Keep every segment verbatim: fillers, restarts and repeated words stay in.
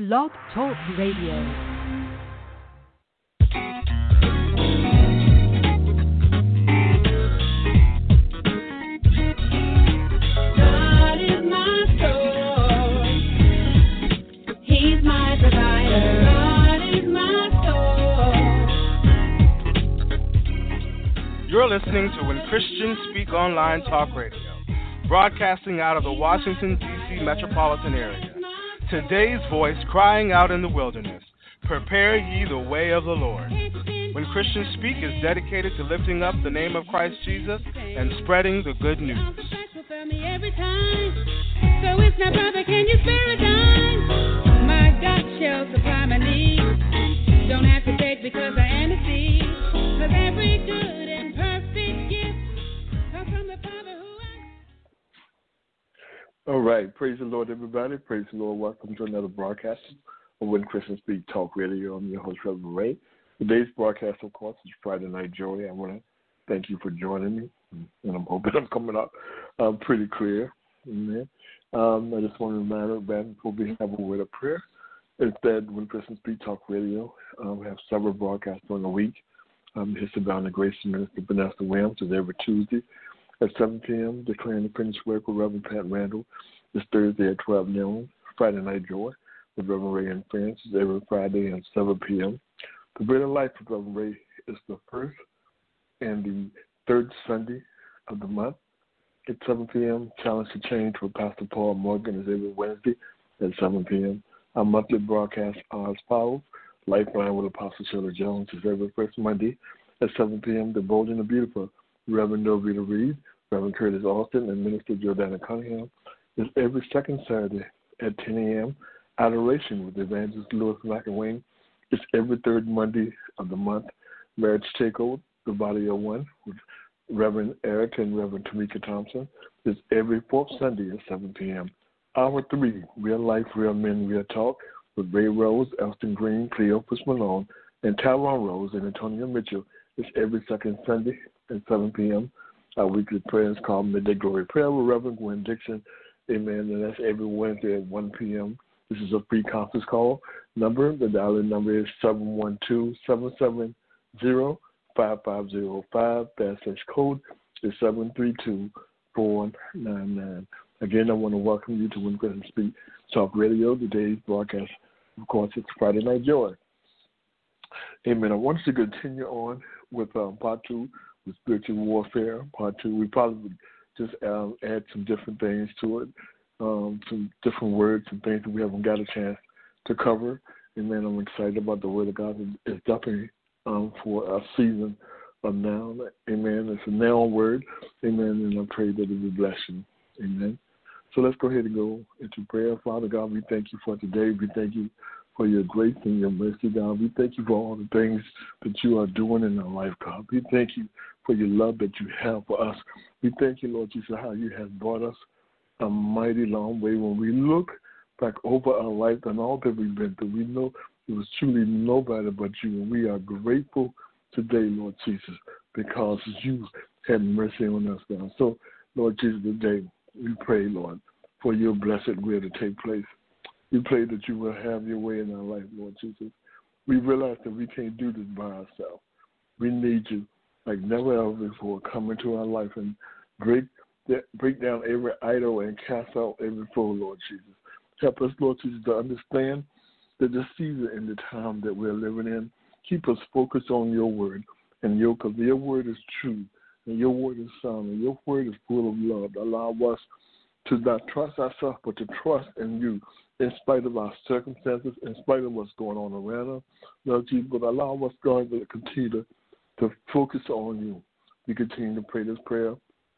Blog Talk Radio. You're listening to When Christians Speak Online Talk Radio, broadcasting out of the Washington, D C metropolitan area. Today's voice crying out in the wilderness, prepare ye the way of the Lord. When Christians Speak is dedicated to lifting up the name of Christ Jesus and spreading the good news. So it's now, brother, can you spare a dime? My God shall supply my needs. Don't have to beg because I am a seed. Cause every good and perfect gift comes from the Father who I... All right. Praise the Lord, everybody. Praise the Lord. Welcome to another broadcast of When Christians Speak Talk Radio. I'm your host, Reverend Ray. Today's broadcast, of course, is Friday Night Joy. I want to thank you for joining me, and I'm hoping I'm coming up uh, pretty clear. Amen. Um, I just want to remind everybody before we have a word of prayer, is that When Christians Speak Talk Radio, uh, we have several broadcasts during the week. Um, History Bound the Grace Minister Vanessa Williams is every Tuesday at seven p.m. Declaring the Finished Work with Reverend Pat Randall is Thursday at twelve noon. Friday Night Joy with Reverend Ray and Friends is every Friday at seven p.m. The Bread of Life with Reverend Ray is the first and the third Sunday of the month at seven p.m. Challenge to Change with Pastor Paul Morgan is every Wednesday at seven p.m. Our monthly broadcast are as follows. Lifeline with Apostle Shirley Jones is every first Monday at seven p.m. The Bold and the Beautiful, Reverend Novita Reed, Reverend Curtis Austin, and Minister Jordana Cunningham is every second Saturday at ten a.m. Adoration with Evangelist Louis McElwain is every third Monday of the month. Marriage Takeover, the Body of One, with Reverend Eric and Reverend Tamika Thompson is every fourth Sunday at seven p.m. Hour three, Real Life, Real Men, Real Talk, with Ray Rose, Elston Green, Cleopas Malone, and Tyrone Rose and Antonio Mitchell is every second Sunday at seven p.m. Our weekly prayer is called Midday Glory Prayer with Reverend Gwen Dixon. Amen. And that's every Wednesday at one p.m. This is a free conference call number. The dial-in number is seven one two, seven seven zero, five five zero five. The access code is seven three two, four nine nine. Again, I want to welcome you to When Christians Speak Talk Radio. Today's broadcast, of course, it's Friday Night Joy. Amen. I want us to continue on with um, part two, with spiritual warfare. Part two, we probably would just um, add some different things to it, um, some different words and things that we haven't got a chance to cover. Amen. I'm excited about the Word of God. It's definitely um, for our season of now. Amen. It's a now word. Amen. And I pray that it will bless you. Amen. So let's go ahead and go into prayer. Father God, we thank you for today. We thank you for your grace and your mercy, God. We thank you for all the things that you are doing in our life, God. We thank you for your love that you have for us. We thank you, Lord Jesus, how you have brought us a mighty long way. When we look back over our life and all that we've been through, we know it was truly nobody but you. And we are grateful today, Lord Jesus, because you had mercy on us, God. So, Lord Jesus, today, we pray, Lord, for your blessed will to take place. We pray that you will have your way in our life, Lord Jesus. We realize that we can't do this by ourselves. We need you like never ever before. Come into our life and break break down every idol and cast out every foe, Lord Jesus. Help us, Lord Jesus, to understand that the season and the time that we're living in, keep us focused on your word. And your, because your word is true. And your word is sound, and your word is full of love. Allow us to not trust ourselves, but to trust in you, in spite of our circumstances, in spite of what's going on around us. Lord Jesus, but allow us, God, to continue to, to focus on you. We continue to pray this prayer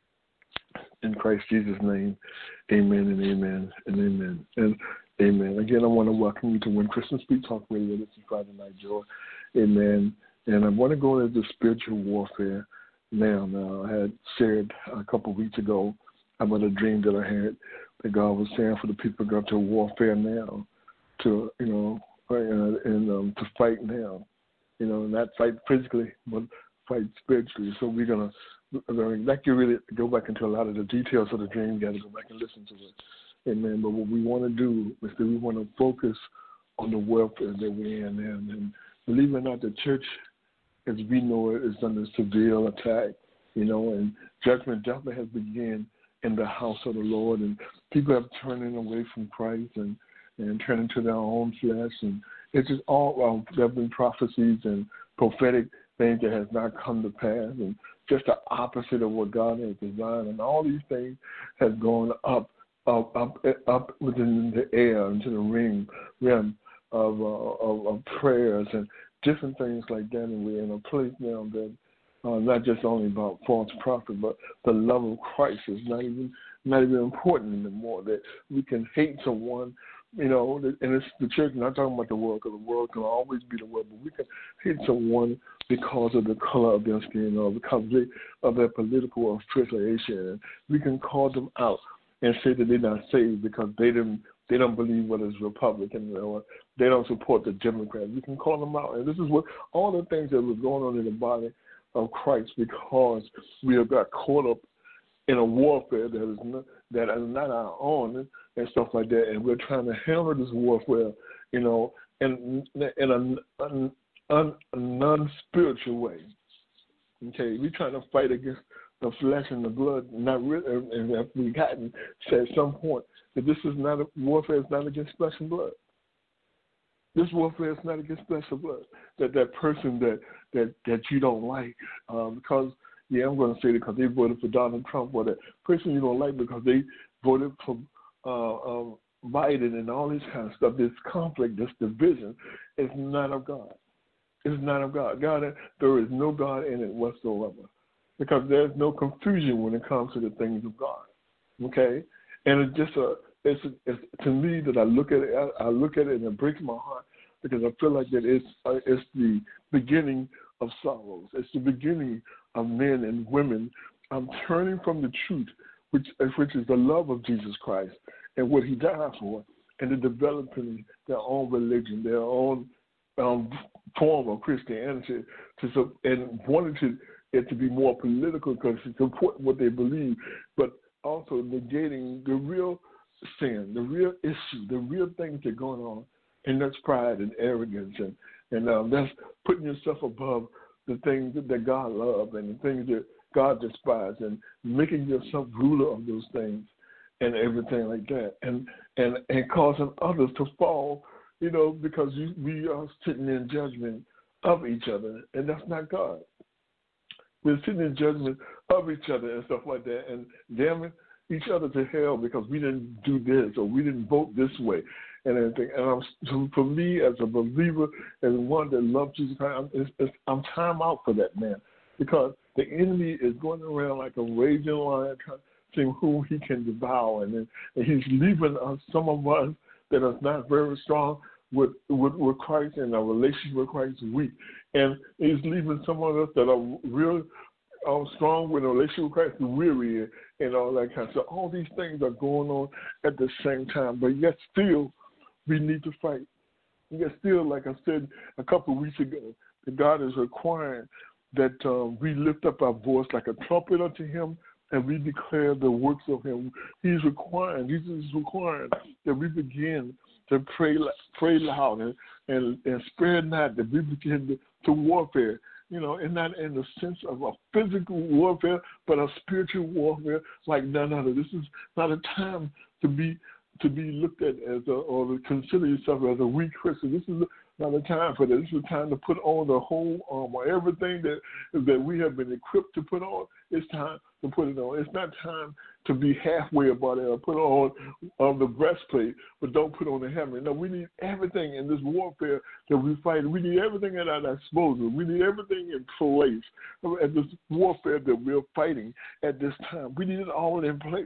in Christ Jesus' name. Amen and amen and amen and amen. Again, I want to welcome you to When Christians Speak Talk Radio. This is Friday Night Joy. Amen. And I want to go into spiritual warfare. Now, now, I had shared a couple of weeks ago about a dream that I had that God was saying for the people to go to warfare now, to, you know, and, and um, to fight now, you know, not fight physically, but fight spiritually. So we're going to, like you really go back into a lot of the details of the dream. You got to go back and listen to it. Amen. But what we want to do is that we want to focus on the welfare that we're in. And, and believe it or not, the church, as we know it, is under severe attack, you know, and judgment definitely has begun in the house of the Lord. And people have turned away from Christ and, and turning to their own flesh. And it's just all, um, there have been prophecies and prophetic things that has not come to pass, and just the opposite of what God has designed. And all these things has gone up, up, up, up within the air, into the ring, realm of, uh, of, of prayers and different things like that. And we're in a place now that uh, not just only about false prophet, but the love of Christ is not even not even important anymore. That we can hate someone, you know, and it's the church. Not talking about the world, because the world can always be the world, but we can hate someone because of the color of their skin or because they, of their political affiliation. And we can call them out and say that they're not saved because they didn't. They don't believe what is Republican, or they don't support the Democrats. We can call them out, and this is what all the things that was going on in the body of Christ, because we have got caught up in a warfare that is not, that is not our own and stuff like that, and we're trying to handle this warfare, you know, in in a, a, a, a non-spiritual way. Okay, we're trying to fight against the flesh and the blood, not really, and if we gotten said at some point that this is not a warfare, is not against flesh and blood. This warfare is not against flesh and blood. That that person that that, that you don't like, um, because yeah, I'm going to say it because they voted for Donald Trump, or that person you don't like because they voted for uh, um, Biden and all this kind of stuff. This conflict, this division, is not of God. It's not of God. God, there is no God in it whatsoever, because there's no confusion when it comes to the things of God. Okay, and it's just a it's, it's to me that I look at it, I, I look at it and it breaks my heart, because I feel like that it's uh, it's the beginning of sorrows. It's the beginning of men and women um, turning from the truth, which which is the love of Jesus Christ and what He died for, and the developing their own religion, their own um, form of Christianity, to and wanted to, it to be more political because to support what they believe, but also negating the real sin, the real issue, the real things that are going on, and that's pride and arrogance, and and um, that's putting yourself above the things that God loves and the things that God despises, and making yourself ruler of those things and everything like that, and and, and causing others to fall, you know, because you, we are sitting in judgment of each other, and that's not God. We're sitting in judgment of each other and stuff like that, and damning each other to hell because we didn't do this or we didn't vote this way and everything. And I'm, so for me, as a believer, as one that loves Jesus Christ, I'm, it's, it's, I'm time out for that, man, because the enemy is going around like a raging lion, trying to see who he can devour, and, then, and he's leaving us, some of us that are not very strong with, with, with Christ and our relationship with Christ weak, and he's leaving some of us that are real uh, strong with a relationship with Christ weary and all that kind of stuff. So all these things are going on at the same time, but yet still we need to fight. Yet still, like I said a couple of weeks ago, that God is requiring that uh, we lift up our voice like a trumpet unto Him, and we declare the works of Him. He's requiring, Jesus is requiring that we begin to pray, pray loud and, and, and spare not, that we begin to, to warfare, you know, and not in the sense of a physical warfare, but a spiritual warfare like none other. This is not a time to be to be looked at as a, or to consider yourself as a weak Christian. This is not a time for that. This is a time to put on the whole armor. Everything that that we have been equipped to put on, it's time to put it on. It's not time to be halfway about it or put on um, the breastplate, but don't put on the helmet. No, we need everything in this warfare that we fight. We need everything at our disposal. We need everything in place at this warfare that we're fighting at this time. We need it all in place.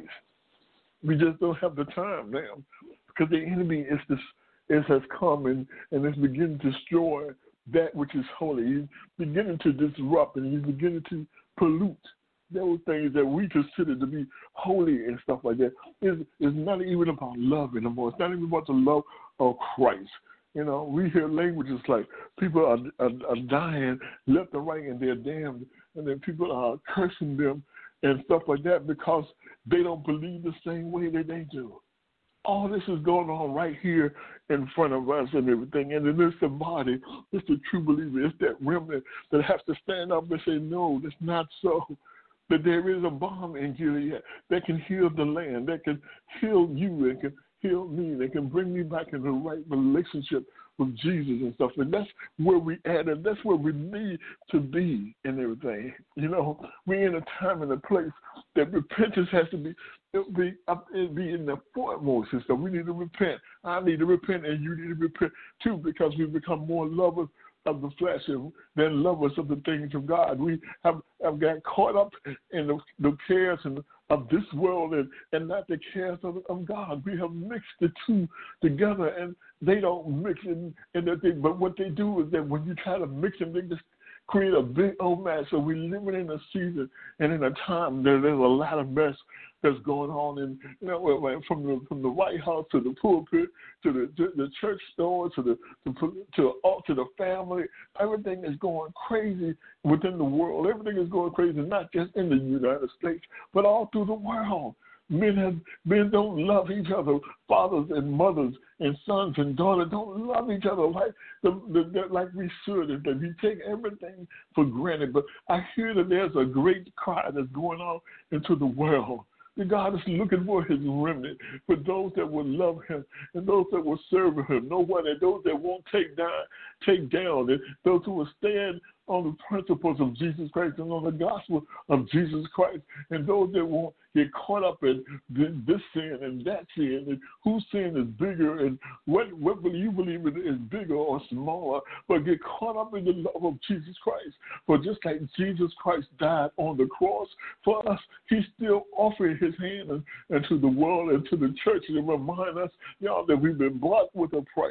We just don't have the time now, because the enemy is this is has come and, and is beginning to destroy that which is holy. He's beginning to disrupt, and he's beginning to pollute those things that we consider to be holy and stuff like that. It's, it's not even about love anymore. It's not even about the love of Christ. You know, we hear languages like people are, are, are dying left and right and they're damned, and then people are cursing them and stuff like that because they don't believe the same way that they do. all this is going on right here in front of us and everything. And then it's the body, it's the true believer, it's that remnant that has to stand up and say, no, that's not so. That there is a balm in Gilead that can heal the land, that can heal you, that can heal me, that can bring me back in the right relationship with Jesus and stuff. And that's where we at, and that's where we need to be and everything. You know, we're in a time and a place that repentance has to be be up be in the foremost and stuff. We need to repent. I need to repent, and you need to repent too, because we become more lovers of the flesh than lovers of the things of God. We have, have got caught up in the, the cares and of this world and, and not the cares of, of God. We have mixed the two together, and they don't mix in, in the thing. But what they do is that when you try to mix them, they just create a big old mess. So we're living in a season and in a time that there's a lot of mess that's going on, in you know, from the from the White House to the pulpit to the to the church store to the to to, to the family. Everything is going crazy within the world. Everything is going crazy, not just in the United States, but all through the world. Men have men don't love each other. Fathers and mothers and sons and daughters don't love each other like the, the, the like we should. And that we take everything for granted. But I hear that there's a great cry that's going on into the world. God is looking for his remnant, for those that will love him and those that will serve him. No one, and those that won't take down, take down, and those who will stand on the principles of Jesus Christ and on the gospel of Jesus Christ, and those that won't get caught up in this sin and that sin, and whose sin is bigger, and what what will you believe is bigger or smaller, but get caught up in the love of Jesus Christ. For just like Jesus Christ died on the cross for us, he's still offering his hand into the world and to the church to remind us, y'all, that we've been bought with a price.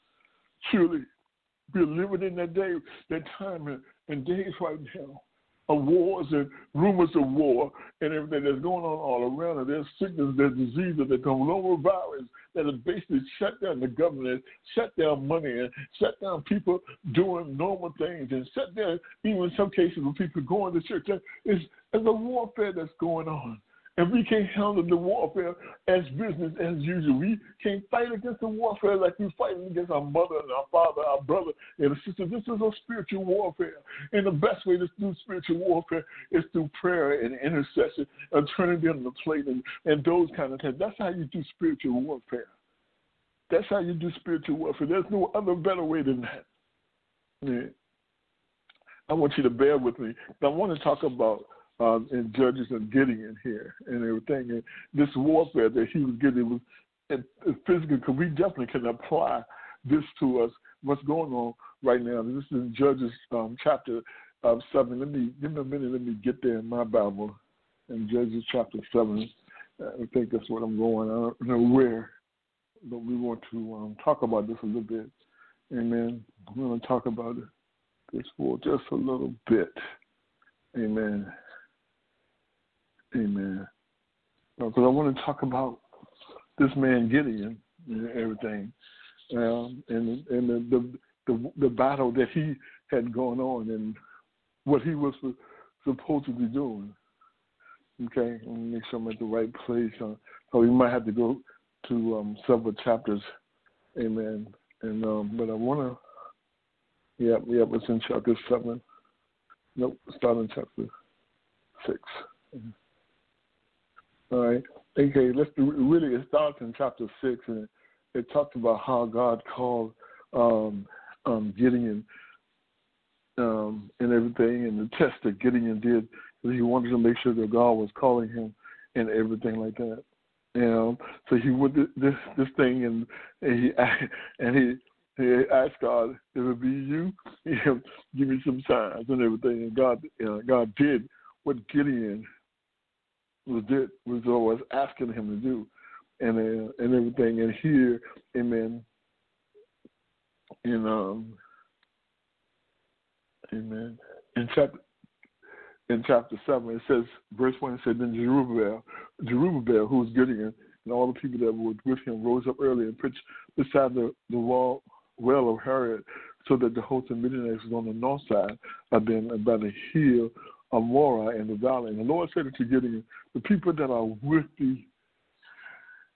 Truly, we're living in that day, that time and, and days right now of wars and rumors of war and everything that's going on all around us. There's sickness, there's diseases, there's coronavirus that has basically shut down the government, shut down money, and shut down people doing normal things, and shut down even in some cases when people going to church. It's, it's a warfare that's going on. And we can't handle the warfare as business as usual. We can't fight against the warfare like we're fighting against our mother and our father, our brother and our sister. This is a spiritual warfare. And the best way to do spiritual warfare is through prayer and intercession and turning them the plate and, and those kind of things. That's how you do spiritual warfare. That's how you do spiritual warfare. There's no other better way than that. Yeah. I want you to bear with me. I want to talk about Um, and Judges and Gideon here and everything. And this warfare that he was getting was physical, because we definitely can apply this to us, what's going on right now. This is in Judges um, chapter uh, seven. Let me, give me a minute, let me get there in my Bible. In Judges chapter seven, I think that's what I'm going. I don't know where, but we want to um, talk about this a little bit. Amen. We're going to talk about this for just a little bit. Amen. Amen. Because I want to talk about this man Gideon and everything, um, and and the, the the the battle that he had gone on and what he was supposed to be doing. Okay, let me make sure I'm at the right place. Uh, so we might have to go to um, several chapters. Amen. And um, but I want to. Yep, yep. It's in chapter seven. Nope, start in chapter six. Mm-hmm. All right. Okay, let's do, really, it starts in chapter six, and it talks about how God called um, um, Gideon um, and everything, and the test that Gideon did. He wanted to make sure that God was calling him and everything like that. You know, so he went this this thing, and, and he and he he asked God, if it be you, you know, give me some signs and everything. And God, you know, God did what Gideon was did was always asking him to do, and uh, and everything. And here, amen. In um, amen. In chapter in chapter seven, it says, verse one, it said, then Jerubbaal, Jerubbaal, who was Gideon, and all the people that were with him rose up early and pitched beside the the wall well of Harod, so that the host of Midianites was on the north side of them, by the hill of Morah in the valley. And the Lord said to Gideon, the people that are with thee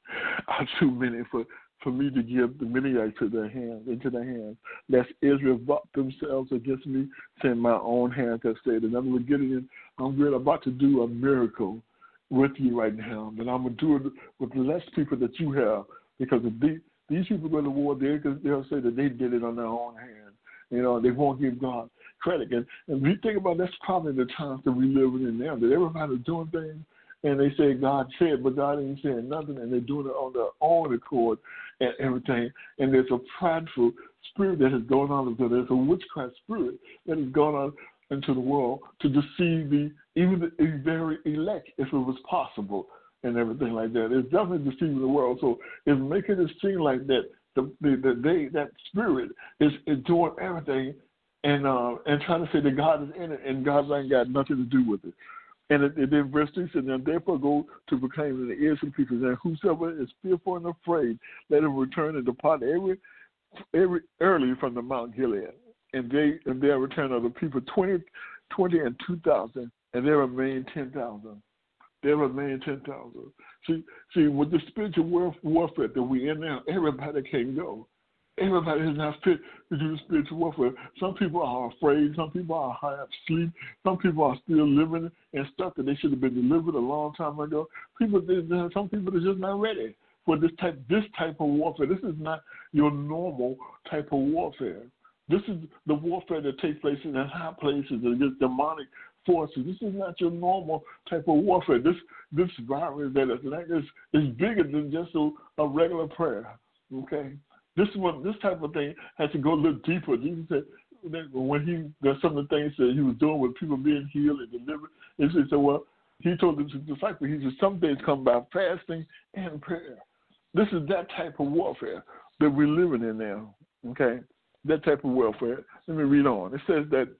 are too many for, for me to give the Midianites to their hands, into their hands. Lest Israel brought themselves against me, send my own hands have said. In other words, Gideon, I'm really about to do a miracle with you right now, but I'm going to do it with less people that you have, because if these, these people go to war, they, they'll say that they did it on their own hands. You know, they won't give God credit. And, and we think about that's probably the times that we live in now, that everybody's doing things, and they say God said, but God ain't saying nothing, and they're doing it on their own accord and everything. And there's a prideful spirit that is going on. There's a witchcraft spirit that is going on into the world to deceive the even the very elect, if it was possible, and everything like that. It's definitely deceiving the world. So it's making it seem like that the, the, the they that spirit is, is doing everything and uh, and trying to say that God is in it, and God ain't got nothing to do with it. And then verse three says, and therefore go to proclaim in the ears of the people, and whosoever is fearful and afraid, let him return and depart every every early from the Mount Gilead. And they and their return of the people twenty, twenty and two thousand, and there remain ten thousand. There remain ten thousand. See, see, with the spiritual war, warfare that we in now, everybody can go. Everybody is not fit to do the spiritual warfare. Some people are afraid. Some people are half asleep. Some people are still living in stuff that they should have been delivered a long time ago. People, some people are just not ready for this type, this type of warfare. This is not your normal type of warfare. This is the warfare that takes place in high places against demonic forces. This is not your normal type of warfare. This this virus that is like this is bigger than just a, a regular prayer. Okay, this one this type of thing has to go a little deeper. Jesus said that when he there's some of the things that he was doing with people being healed and delivered. He said, well, he told the disciples, he said, some days come by fasting and prayer. This is that type of warfare that we're living in now. Okay. That type of warfare. Let me read on. It says that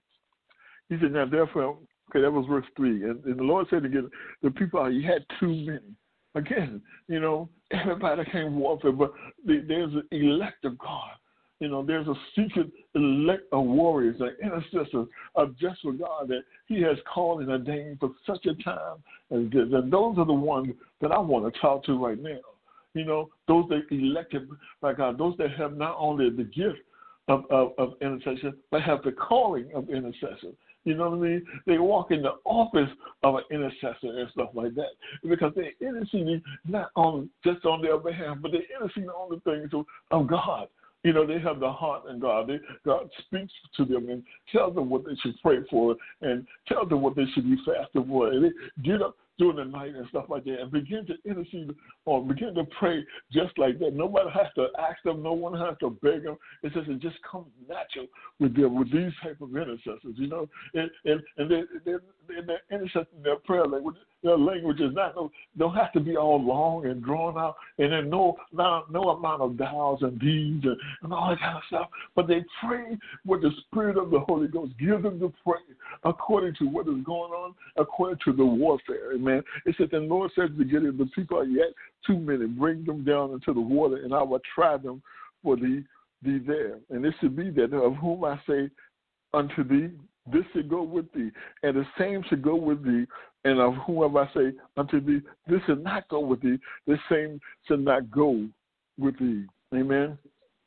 he said, now therefore, okay, that was verse three. And, and the Lord said again, the people, he had too many. Again, you know, everybody can't warfare, but there's an elect of God. You know, there's a secret elect of warriors, an intercessor of just for God that he has called and ordained for such a time as this. And those are the ones that I want to talk to right now. You know, those that elected by God, those that have not only the gift Of, of, of intercession, but have the calling of intercession. You know what I mean? They walk in the office of an intercessor and stuff like that, because they're interceding not on just on their behalf, but they're interceding on the things of, of God. You know, they have the heart of God. They, God speaks to them and tells them what they should pray for and tells them what they should be fasting for. And they get up during the night and stuff like that and begin to intercede or begin to pray just like that. Nobody has to ask them. No one has to beg them. It's just, it just comes natural with them, with these type of intercessors, you know. And, and, and they, they're, they're intercessing their prayer language. Their language is not, no, don't have to be all long and drawn out, and then no, no, no amount of thous and these and, and all that kind of stuff. But they pray with the Spirit of the Holy Ghost. Give them to pray according to what is going on, according to the warfare. Amen. It says, the Lord says to Gideon, the people are yet too many. Bring them down into the water, and I will try them for thee, thee there. And it should be that of whom I say unto thee, this should go with thee, and the same should go with thee, and of whomever I say unto thee, this should not go with thee, the same should not go with thee. Amen.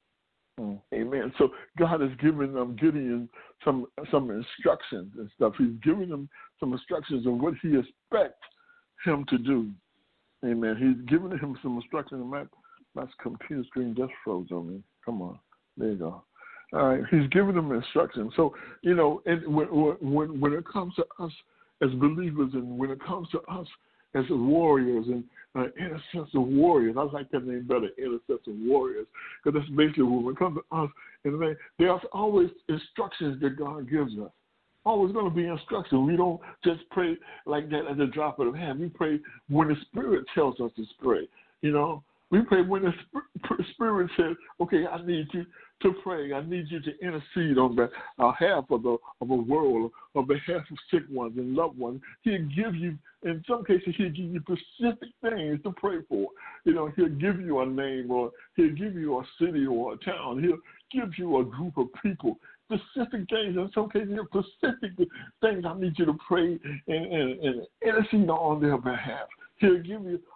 Mm. Amen. So God has given them Gideon some some instructions and stuff. He's giving them some instructions of what he expects him to do. Amen. He's giving him some instructions. My, my computer screen just froze on me. Come on. There you go. All right, he's giving them instructions. So, you know, and when, when when it comes to us as believers, and when it comes to us as warriors and uh, intercessor warriors, I like that name better, intercessor warriors, because that's basically when it comes to us. And there's always instructions that God gives us. Always going to be instruction. We don't just pray like that at the drop of a hat. We pray when the Spirit tells us to pray. You know, we pray when the Spirit says, "Okay, I need you to pray. I need you to intercede on behalf of the of the world, on behalf of sick ones and loved ones." He'll give you, in some cases, he'll give you specific things to pray for. You know, he'll give you a name, or he'll give you a city or a town. He'll give you a group of people. Specific things, in some cases, specific things I need you to pray and, and, and intercede on their behalf. He'll give you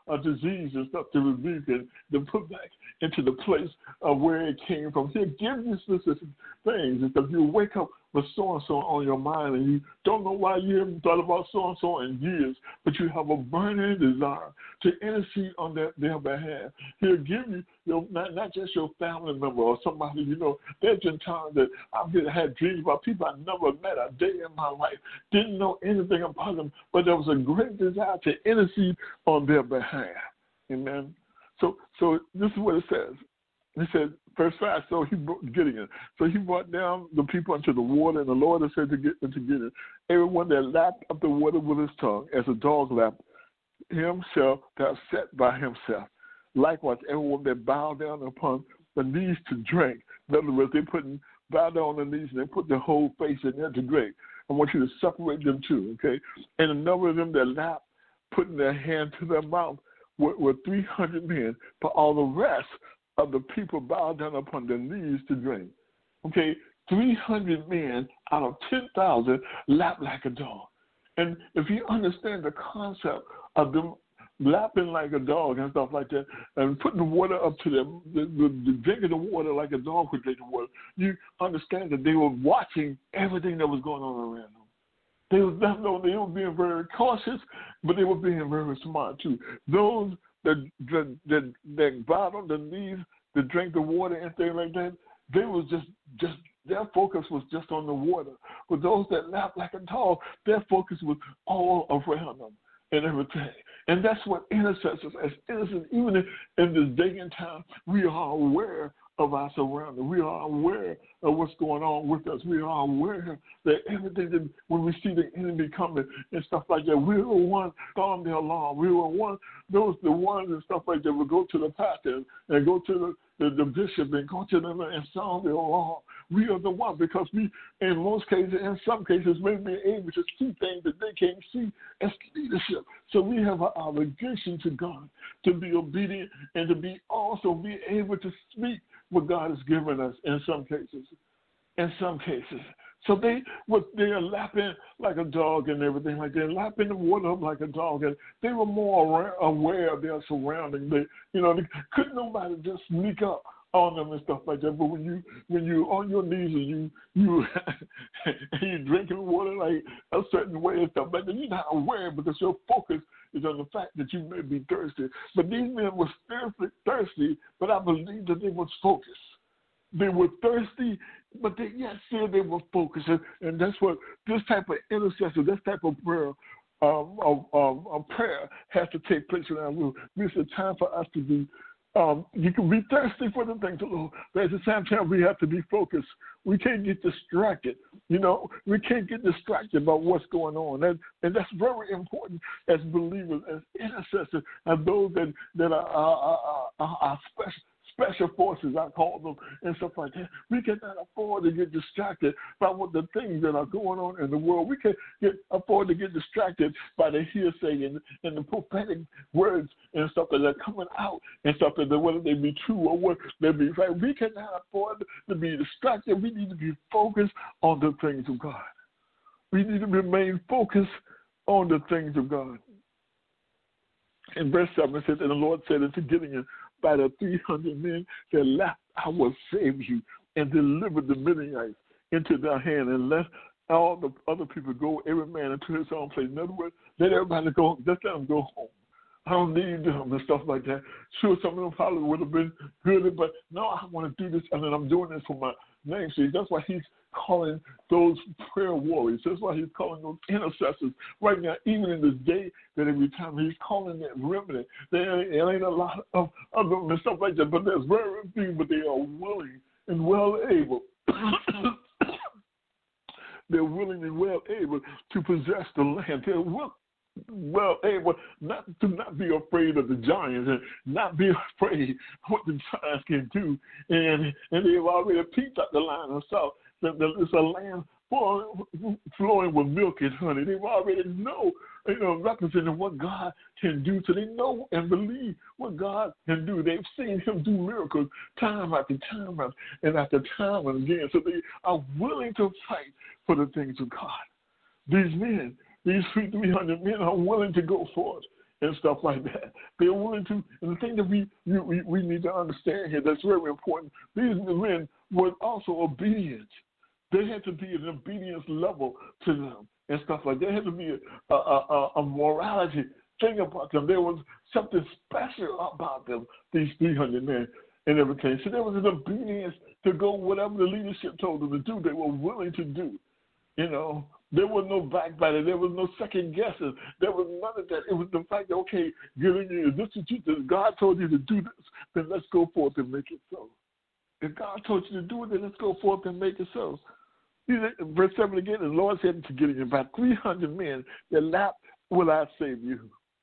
a disease and stuff to rebuke it, to put back into the place of where it came from. He'll give you specific things. If you wake up with so-and-so on your mind and you don't know why you haven't thought about so-and-so in years, but you have a burning desire to intercede on their, their behalf. He'll give you your, not, not just your family member or somebody, you know. There's been times that I've had dreams about people I never met a day in my life, didn't know anything about them, but there was a great desire to intercede on their behalf. Amen. So, so this is what it says. He said, verse five, so he brought Gideon. So he brought down the people into the water, and the Lord had said to get into Gideon, everyone that lapped up the water with his tongue, as a dog lapped, him shall thou set by himself. Likewise, everyone that bowed down upon the knees to drink. In other words, they put bow down on the knees and they put their whole face in there to drink. I want you to separate them too, okay? And a number of them that lapped, putting their hand to their mouth, were, were three hundred men, but all the rest of the people bowed down upon their knees to drink. Okay, three hundred men out of ten thousand lapped like a dog. And if you understand the concept of them lapping like a dog and stuff like that, and putting the water up to them, the, the, the drinking the water like a dog would drink the water, you understand that they were watching everything that was going on around them. They were, they were being very cautious, but they were being very smart too. Those that that, that, that bowed on their knees to drink the water and things like that, they was just just their focus was just on the water. But those that lapped like a dog, their focus was all around them and everything. And that's what intercessors, as intercessors, even in, in this day and time, we are aware of our surroundings. We are aware of what's going on with us. We are aware that everything that when we see the enemy coming and stuff like that, we're the ones on the alarm. We were one, those the ones and stuff like that would go to the pastor and go to the, the, the bishop and go to them and sound the alarm. We are the ones because we, in most cases, in some cases, may be able to see things that they can't see as leadership. So we have an obligation to God to be obedient and to be also be able to speak what God has given us in some cases. In some cases. So they were they are lapping like a dog and everything like that, lapping the water up like a dog, and they were more aware of their surroundings. They, you know, they, couldn't nobody just sneak up on them and stuff like that. But when you when you on your knees and you you you drinking water like a certain way and stuff like that, you're not aware because your focus is on the fact that you may be thirsty. But these men were thirsty, thirsty, but I believe that they was focused. They were thirsty, but they yet still they were focused, and, and that's what this type of intercessor, this type of prayer, um, of, of, of prayer has to take place in our room. It's a time for us to be. Um, you can be thirsty for the things of the Lord, but at the same time, we have to be focused. We can't get distracted. You know, we can't get distracted about what's going on. And, and that's very important as believers, as intercessors, and those that, that are, are, are, are, are special. Special forces, I call them, and stuff like that. We cannot afford to get distracted by what the things that are going on in the world. We can't get, afford to get distracted by the hearsay and, and the prophetic words and stuff that are coming out and stuff that whether they be true or what they be right. We cannot afford to be distracted. We need to be focused on the things of God. We need to remain focused on the things of God. In verse seven it says, and the Lord said unto Gideon, by the three hundred men that left, I will save you and deliver the Midianites into their hand and let all the other people go, every man into his own place. In other words, let everybody go, just let them go home. I don't need them and stuff like that. Sure, some of them probably would have been good, but no, I want to do this, and then I'm doing this for my namesake. That's why he's calling those prayer warriors. That's why he's calling those intercessors right now, even in this day, that every time he's calling that remnant. There ain't a lot of, of them and stuff like that, but there's very few, but they are willing and well able. They're willing and well able to possess the land. They're willing. Well able not to not be afraid of the giants and not be afraid of what the giants can do. And and they've already peeped out the line of south. That it's a land flowing with milk and honey. They've already know, you know, representing what God can do. So they know and believe what God can do. They've seen him do miracles time after time and after time and again. So they are willing to fight for the things of God. These men, These three hundred men are willing to go forth and stuff like that. They're willing to, and the thing that we, we, we need to understand here that's very important, these men were also obedient. There had to be an obedience level to them and stuff like that. There had to be a, a, a, a morality thing about them. There was something special about them, these three hundred men and everything. So there was an obedience to go whatever the leadership told them to do, they were willing to do. You know, there was no backbiting. There was no second guessing. There was none of that. It was the fact that, okay, giving you this is what God told you to do this, then let's go forth and make it so. If God told you to do it, then let's go forth and make it so. Verse seven again, the Lord said to Gideon, about three hundred men, their lap will I save you.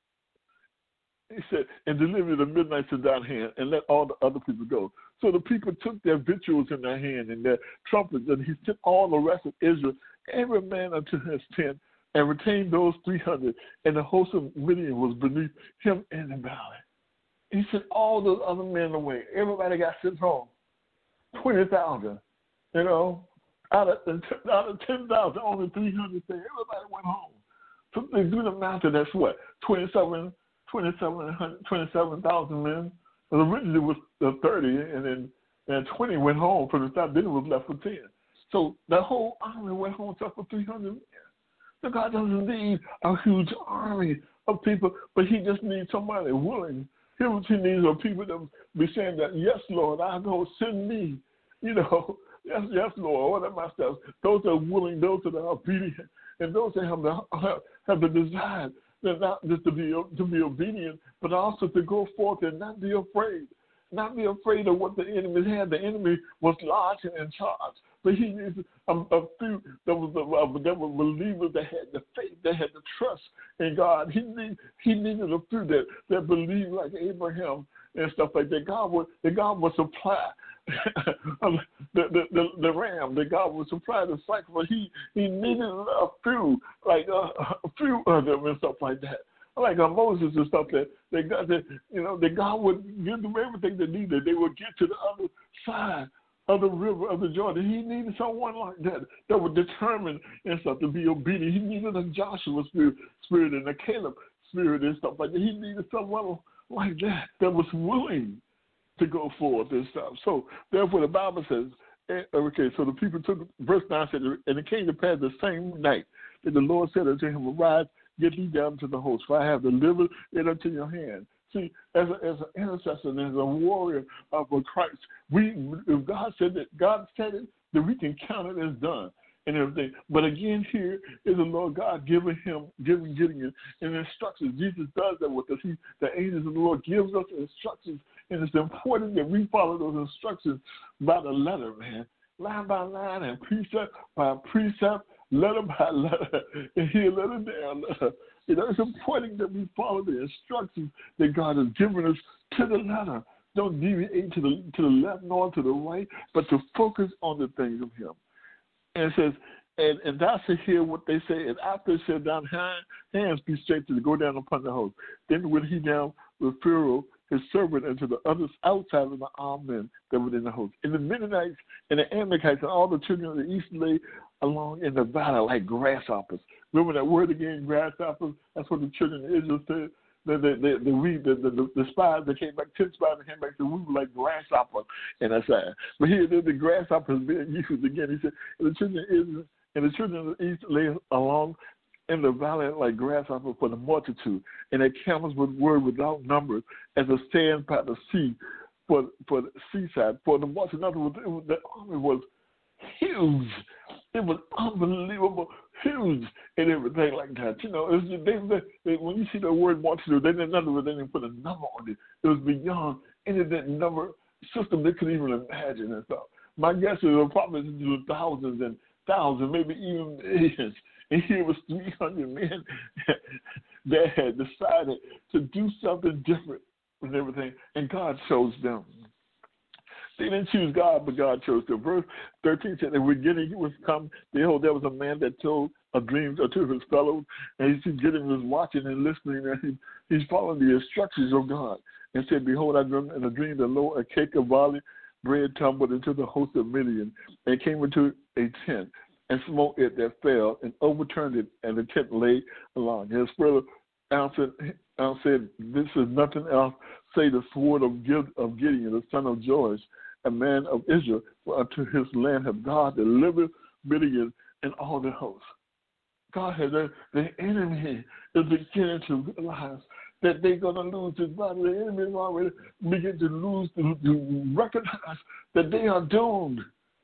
He said, and deliver the midnight to thine hand, and let all the other people go. So the people took their victuals in their hand and their trumpets, and he sent all the rest of Israel, every man unto his tent, and retained those three hundred, and the host of Midian was beneath him in the valley. He sent all those other men away. Everybody got sent home. twenty thousand, you know. Out of, out of ten thousand, only three hundred stayed. Everybody went home. So they do the math, that's what? twenty-seven twenty-seven thousand men. Well, originally it was uh, thirty, and then and twenty went home from the start. Then it was left for ten. So the whole army went home except for three hundred men. So God doesn't need a huge army of people, but he just needs somebody willing. Here what he needs are people that be saying that, yes, Lord, I go, send me. You know, yes, yes, Lord, all that my stuff. Those that are willing, those that are obedient, and those that have the, have, have the desire not just to be to be obedient, but also to go forth and not be afraid. Not be afraid of what the enemy had. The enemy was large and in charge. But he needs a, a few that was uh, that were believers that had the faith, that had the trust in God. He need, he needed a few that, that believed like Abraham and stuff like that. God would that God would supply the, the, the the ram. That God would supply the sacrifice. He he needed a few like uh, a few of them and stuff like that. Like uh, Moses and stuff that they got that you know that God would give them everything they needed. They would get to the other side of the river of the Jordan. He needed someone like that that would determine and stuff to be obedient. He needed a Joshua spirit, spirit and a Caleb spirit and stuff like that. He needed someone like that that was willing to go forward and stuff. So therefore, the Bible says, okay. So the people took verse nine said, and it came to pass the same night that the Lord said unto him, arise, get thee down to the host, for I have delivered it unto your hand. See, as, a, as an intercessor and as a warrior of Christ, we if God said that, God said it, then we can count it as done and everything. But again, here is the Lord God giving him, giving, getting it in instructions. Jesus does that with us. He, the angels of the Lord gives us instructions, and it's important that we follow those instructions by the letter, man, line by line and precept by precept, letter by letter, and here, letter down, letter. You know, it's important that we follow the instructions that God has given us to the letter. Don't deviate to the to the left nor to the right, but to focus on the things of Him. And it says, and, and thou shalt hear what they say, and after it shall thine hands be straight to go down upon the host. Then went he down with Pharaoh, his servant, into the others outside of the armed men that were in the host. And the Midianites and the Amalekites and all the children of the east lay along in the valley like grasshoppers. Remember that word again, grasshoppers? That's what the children of Israel said. The the the the, we, the, the, the spies that came back, ten spies that came back, said we were like grasshoppers in that side. But here the, the grasshoppers being used again. He said, and the children of Israel and the children of the east lay along in the valley like grasshoppers for the multitude, and their camels were without number as the sand by the sea for for the seaside. For the multitude, in other words, it was, the army was huge. It was unbelievable, huge, and everything like that. You know, it was, they, they, when you see the word multitude, they didn't, in other words, they didn't put a number on it. It was beyond any of that number system they could even imagine and stuff. My guess is it was probably into thousands and thousands, maybe even millions. And here was three hundred men that had decided to do something different and everything, and God chose them. They didn't choose God, but God chose them. Verse thirteen said, and when Gideon was come, behold, there was a man that told a dream to his fellows, and he said, Gideon was watching and listening, and he, he's following the instructions of God, and said, behold, I dreamed in a dream that lo, a cake of barley bread tumbled into the host of Midian, and came into a tent, and smote it that fell, and overturned it, and the tent lay along. His brother answered I said, this is nothing else, say the sword of of Gideon, the son of Joash, a man of Israel, for unto his land have God delivered Midian and all the hosts. God has the, the enemy is beginning to realize that they're going to lose this body. The enemy is already beginning to lose, to, to recognize that they are doomed.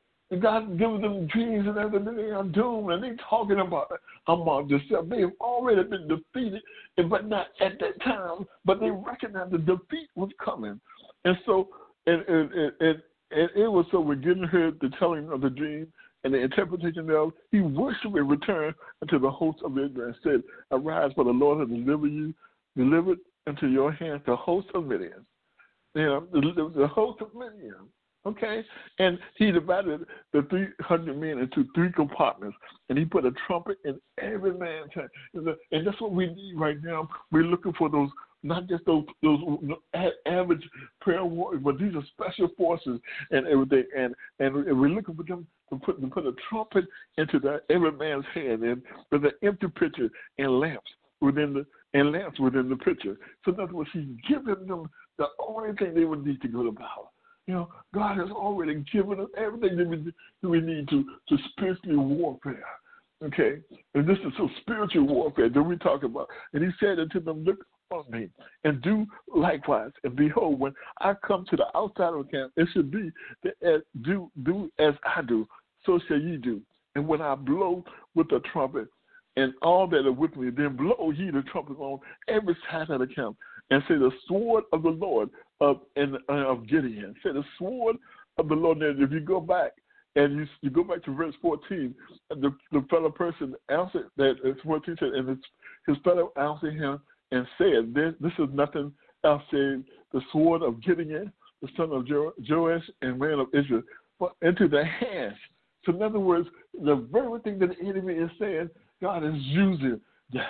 God gives them dreams and everything. They are doomed, and they're talking about it among themselves. They have already been defeated, but not at that time. But they recognized the defeat was coming, and so and and and, and, and it was so. We're getting heard the telling of the dream and the interpretation thereof. He wished to return unto the host of Israel and said, "Arise, for the Lord has delivered you, delivered into your hands the host of Midian." You know, the, the host of Midian. Okay, and he divided the three hundred men into three compartments, and he put a trumpet in every man's hand. And that's what we need right now. We're looking for those, not just those those average prayer warriors, but these are special forces and everything. And and we're looking for them to put to put a trumpet into the, every man's hand, and with an empty pitcher and lamps within the and lamps within the pitcher. So in other words, he's giving them the only thing they would need to go to battle. You know, God has already given us everything that we, that we need to, to spiritually warfare. Okay? And this is so spiritual warfare that we talk about. And he said unto them, look on me and do likewise. And behold, when I come to the outside of the camp, it should be that as, do, do as I do, so shall ye do. And when I blow with the trumpet, and all that are with me, then blow ye the trumpet on every side of the camp, and say the sword of the Lord of and uh, of Gideon. Say the sword of the Lord. And if you go back and you you go back to verse fourteen, the the fellow person answered that fourteen said, and his, his fellow answered him and said, this, this is nothing else save the sword of Gideon, the son of jo- Joash, and man of Israel, but into the hands. So in other words, the very thing that the enemy is saying, God is using that.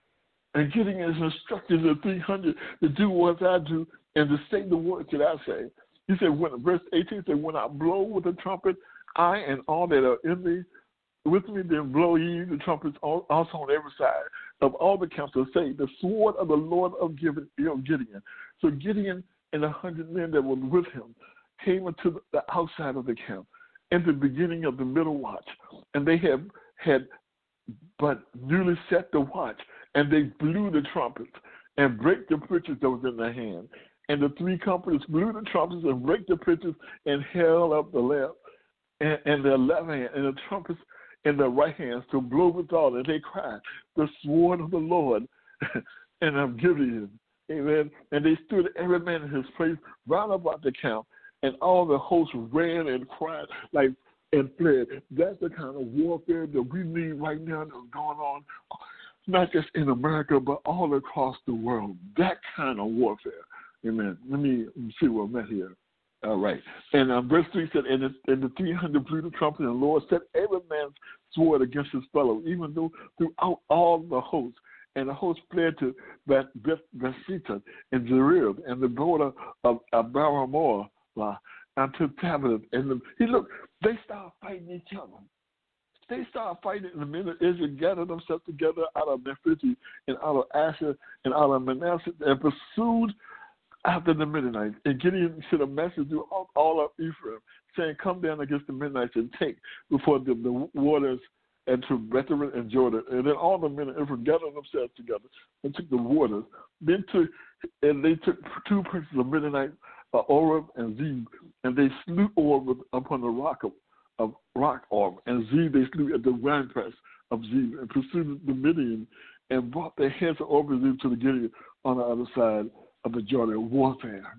And getting his instructions of three hundred to do what I do and to say the words that I say. He said, when verse eighteen said, when I blow with the trumpet, I and all that are in me, with me, then blow ye the trumpets also on every side of all the camps, to say, the sword of the Lord of Gideon. So Gideon and a hundred men that were with him came into the outside of the camp in the beginning of the middle watch, and they had had but newly set the watch, and they blew the trumpets and break the pitchers that was in their hand. And the three companies blew the trumpets and break the pitchers and held up the lamp and, and their left hand and the trumpets in their right hands to blow withal. And they cried, the sword of the Lord and of Gideon. Amen. And they stood every man in his place round about the camp, and all the hosts ran and cried like and fled. That's the kind of warfare that we need right now that's going on, not just in America, but all across the world. That kind of warfare. Amen. Let me see where I'm at here. All right. And um, verse three said, and the, and the three hundred blew the trumpet, and the Lord set every man's sword against his fellow, even though throughout all the hosts. And the host fled to Bethsita and Zered and the border of Abaramor and to Tabitha. And the, he looked, they started fighting each other. They started fighting, and the men of Israel gathered themselves together out of Nephilim and out of Asher and out of Manasseh and pursued after the Midianites. And Gideon sent a message to all, all of Ephraim, saying, come down against the Midianites and take before them the waters and to Bethel and Jordan. And then all the men of Ephraim gathered themselves together and took the waters. Then took, and they took two princes of Midianites, uh, Oreb and Zeb, and they slew Oreb upon the rock of, of rock Oreb, and Zeb they slew at the winepress of Zeb, and pursued the Midian, and brought the heads of Oreb and Zeb to the Gideon on the other side of the Jordan. Warfare.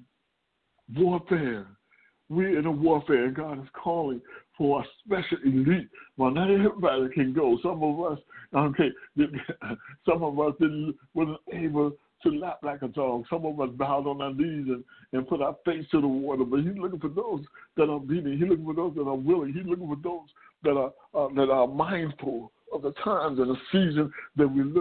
Warfare. We're in a warfare, and God is calling for a special elite. Well, not everybody can go. Some of us, okay, some of us didn't, wasn't able to lap like a dog. Some of us bowed on our knees and, and put our face to the water. But He's looking for those that are obedient. He's looking for those that are willing. He's looking for those that are uh, that are mindful of the times and the season that we're looking.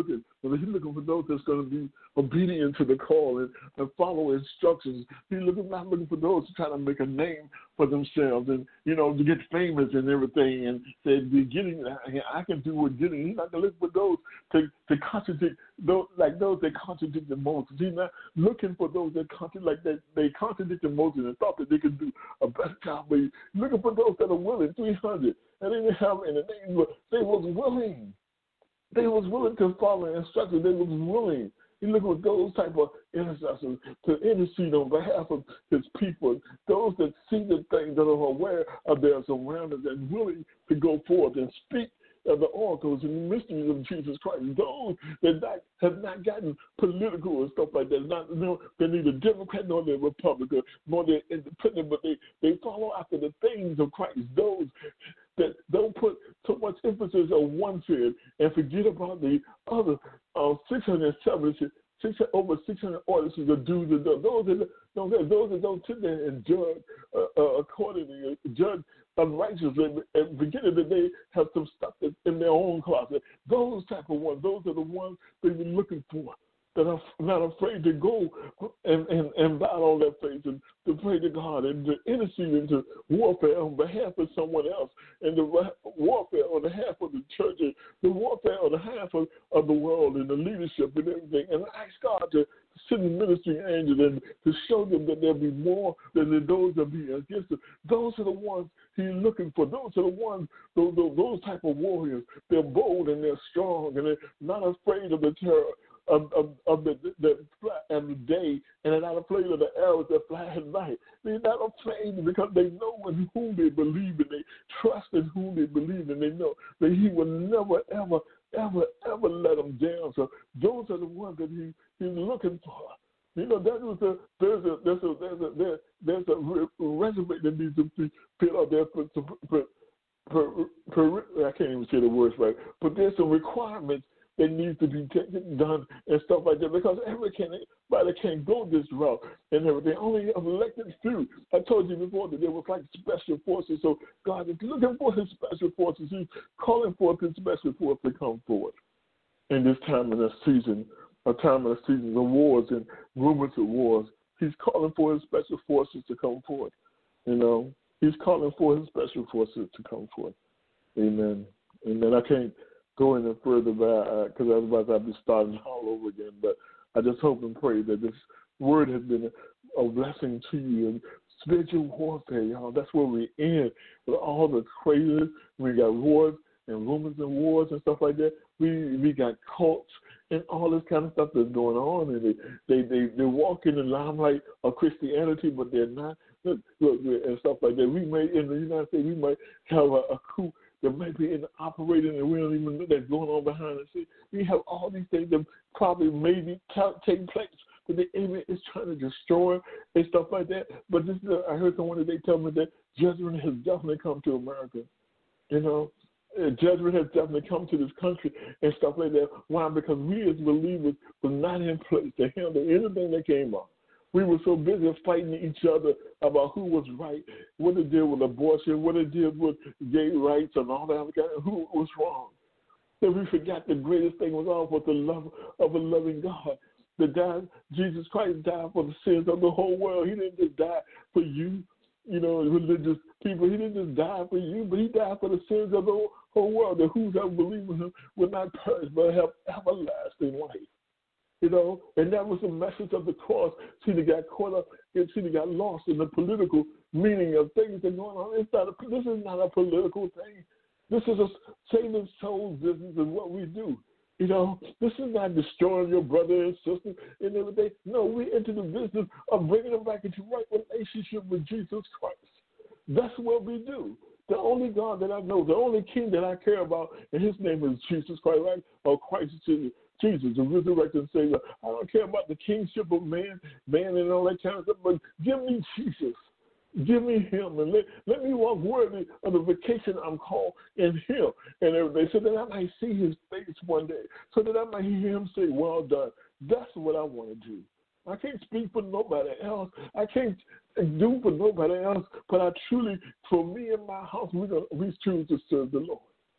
And he's looking for those that's going to be obedient to the call and, and follow instructions. He's looking, not looking for those who try to make a name for themselves and, you know, to get famous and everything and say, getting, I can do what getting. He's not going to look for those to, to contradict, those, like those that contradict Moses. He's not looking for those that contradict, like that they contradicted Moses and thought that they could do a better job. But he's looking for those that are willing, three hundred. And they didn't have any names, but they was willing. They was willing to follow instructions. They was willing. He looked for those type of intercessors to intercede on behalf of his people, those that see the things, that are aware of their surroundings and willing to go forth and speak of the oracles and the mysteries of Jesus Christ. Those that not, have not gotten political and stuff like that. Not, you know, they're neither Democrat nor they're Republican, nor they're independent, but they, they follow after the things of Christ. Those that don't put so much emphasis on one field and forget about the other uh, six hundred seventy, six, over six hundred ordinances of do's and don'ts. Those that don't, those that don't sit there and judge uh, uh, accordingly, judge unrighteously, and forgetting that they have some stuff that's in their own closet. Those type of ones, those are the ones they've been looking for, that are not afraid to go and, and, and bow on their face and to pray to God and to intercede into warfare on behalf of someone else, and the warfare on behalf of the church, and the warfare on behalf of, of the world and the leadership and everything, and ask God to send ministering angels and to show them that there'll be more than those that be against them. Those are the ones he's looking for. Those are the ones, those, those, those type of warriors. They're bold and they're strong and they're not afraid of the terror Of, of, of the, the, the, of the day, and they're not afraid of the arrows that fly at night. They're not afraid because they know in whom they believe and they trust in whom they believe, and they know that he will never, ever, ever, ever let them down. So those are the ones that he, he's looking for. You know, that was a, there's a, there's a, there's a, there, there's a re- resume that needs to be put out there for, for, for, for, for, I can't even say the words right, but there's some requirements that needs to be taken, done and stuff like that, because everybody can't go this route and everything. Only elected few. I told you before that there was like special forces, so God is looking for his special forces. He's calling for his special force to come forward in this time of the season, a time of the season of wars and rumors of wars. He's calling for his special forces to come forward. You know, he's calling for his special forces to come forward. Amen. Amen. I can't go any further because uh, otherwise I'll be starting all over again. But I just hope and pray that this word has been a, a blessing to you. And spiritual warfare, y'all, that's where we're in. With all the craziness, we got wars and rumors and wars and stuff like that. We we got cults and all this kind of stuff that's going on. And they, they, they, they walk in the limelight of Christianity, but they're not. Look, look, and stuff like that. We may, in the United States, we might have a, a coup that might be in operating and we don't even know that's going on behind the scenes. We have all these things that probably maybe take place, but the enemy is trying to destroy and stuff like that. But this is a, I heard someone today tell me that judgment has definitely come to America. You know, uh, judgment has definitely come to this country and stuff like that. Why? Because we as believers were not in place to handle anything that came up. We were so busy fighting each other about who was right, what it did with abortion, what it did with gay rights and all that, who was wrong. That we forgot the greatest thing was all was the love of a loving God. That died, Jesus Christ died for the sins of the whole world. He didn't just die for you, you know, religious people. He didn't just die for you, but he died for the sins of the whole, whole world. That whosoever believes in him will not perish but have everlasting life. You know, and that was the message of the cross. See, they got caught up, and see, they got lost in the political meaning of things that are going on. It's not a, this is not a political thing. This is a Satan's soul business is what we do. You know, this is not destroying your brother and sister and everything. No, we're into the business of bringing them back into right relationship with Jesus Christ. That's what we do. The only God that I know, the only King that I care about, and his name is Jesus Christ, right? Or Christ Jesus. Jesus, the resurrected Savior. I don't care about the kingship of man, man and all that kind of stuff, but give me Jesus. Give me him, and let, let me walk worthy of the vacation I'm called in him and everything, so that I might see his face one day, so that I might hear him say, well done. That's what I want to do. I can't speak for nobody else. I can't do for nobody else, but I truly, for me and my house, we're gonna, we choose to serve the Lord.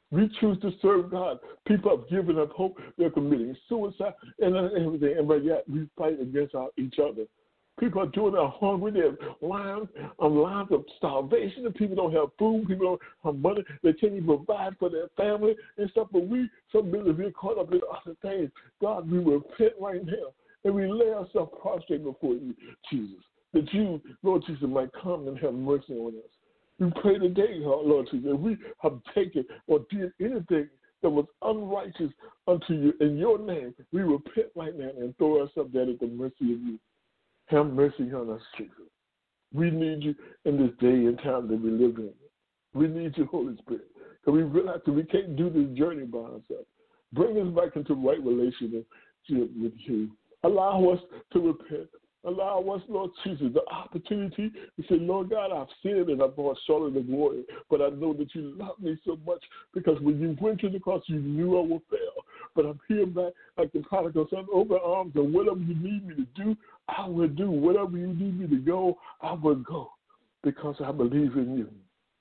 We choose to serve God. People have given up hope. They're committing suicide and everything. And but yet we fight against our, each other. People are doing it hungry. They have lines, um, lines of starvation. And people don't have food. People don't have money. They can't even provide for their family and stuff. But we, some business, we're caught up in other things. God, we repent right now. And we lay ourselves prostrate before you, Jesus. That you, Lord Jesus, might come and have mercy on us. We pray today, Lord Jesus, if we have taken or did anything that was unrighteous unto you in your name, we repent right now and throw ourselves down at the mercy of you. Have mercy on us, Jesus. We need you in this day and time that we live in. We need you, Holy Spirit, because we realize that we can't do this journey by ourselves. Bring us back into right relationship with you. Allow us to repent. Allow us, Lord Jesus, the opportunity to say, Lord God, I've sinned and I've brought short of the glory, but I know that you love me so much because when you went to the cross, you knew I would fail. But I'm here back like the prodigal son, open arms, and whatever you need me to do, I will do. Whatever you need me to go, I will go because I believe in you.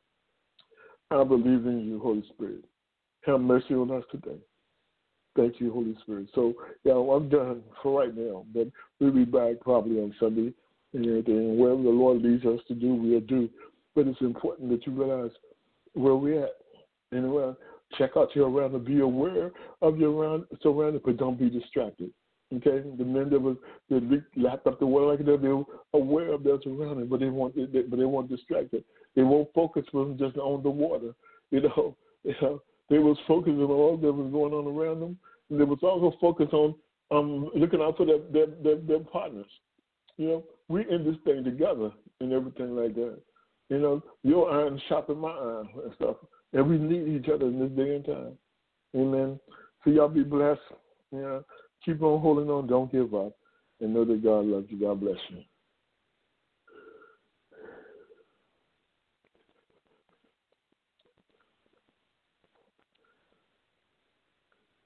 I believe in you, Holy Spirit. Have mercy on us today. Thank you, Holy Spirit. So, yeah, I'm done for right now, but we'll be back probably on Sunday and everything. And wherever the Lord leads us to do, we'll do. But it's important that you realize where we're at. And uh, check out your surroundings. Be aware of your surroundings, but don't be distracted. Okay? The men that was that lapped up the water like that, they were aware of their surroundings, but they weren't, they, but they weren't distracted. They won't focus from just on the water. You know, you know they was focusing on all that was going on around them. And they was also focused on um, looking out for their, their, their, their partners. You know, we're in this thing together and everything like that. You know, your iron sharpens my iron and stuff. And we need each other in this day and time. Amen. So y'all be blessed. You know, keep on holding on. Don't give up. And know that God loves you. God bless you.